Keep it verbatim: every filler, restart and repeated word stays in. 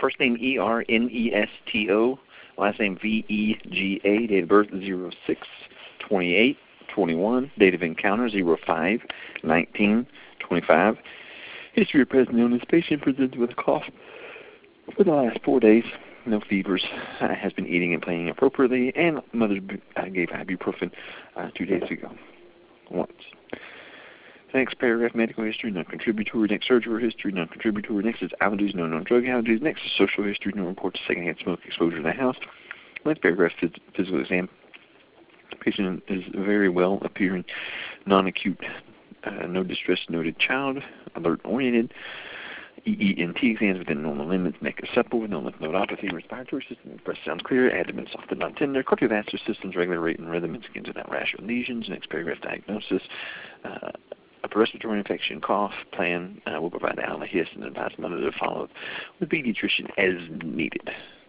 First name E R N E S T O, last name V E G A, date of birth zero six twenty-eight twenty-one, date of encounter zero five nineteen twenty-five. History of present illness. Patient presents with a cough for the last four days. No fevers. Uh, has been eating and playing appropriately, and mother uh, gave ibuprofen uh, two days ago. Once. Next paragraph, medical history, non-contributory. Next, surgery history, non-contributory. Next is allergies, no known drug allergies. Next is social history, no reports of secondhand smoke exposure in the house. Next paragraph, phys- physical exam. Patient is very well appearing, non-acute, uh, no distress noted child, alert-oriented. E E N T exams within normal limits. Neck is supple with no lymph nodopathy. Respiratory system, breast sounds clear. Abdomen soft and not tender. Cardiovascular system's regular rate and rhythm and skin without rash or lesions. Next paragraph, diagnosis. Uh, upper respiratory infection, cough. Plan uh, will provide the Alahis and advise mother to follow with pediatrician as needed.